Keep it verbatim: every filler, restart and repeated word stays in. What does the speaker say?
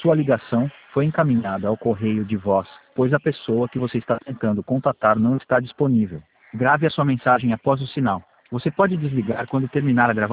Sua ligação foi encaminhada ao correio de voz, pois a pessoa que você está tentando contatar não está disponível. Grave a sua mensagem após o sinal. Você pode desligar quando terminar a gravação.